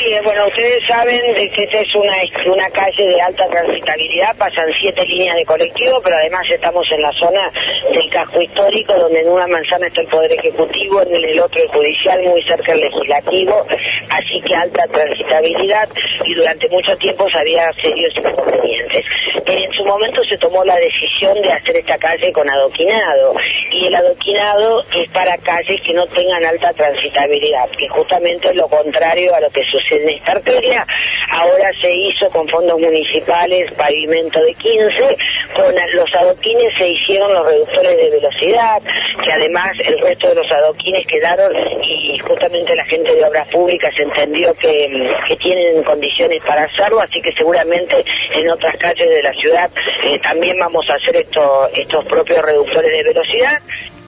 bueno, ustedes saben de que esta es una calle de alta transitabilidad, pasan 7 líneas de colectivo, pero además estamos en la zona del casco histórico, donde en una manzana está el Poder Ejecutivo, en el otro el Judicial, muy cerca el Legislativo, así que alta transitabilidad, y durante mucho tiempo se había serios inconvenientes. En su momento se tomó la decisión de hacer esta calle con adoquinado, y el adoquinado es para calles que no tengan alta transitabilidad, que justamente es lo contrario a lo que sucede en esta arteria. Ahora se hizo con fondos municipales pavimento de 15, con los adoquines se hicieron los reductores de velocidad, que además el resto de los adoquines quedaron, y justamente la gente de Obras Públicas entendió que tienen condiciones para hacerlo, así que seguramente en otras calles de la ciudad también vamos a hacer estos propios reductores de velocidad,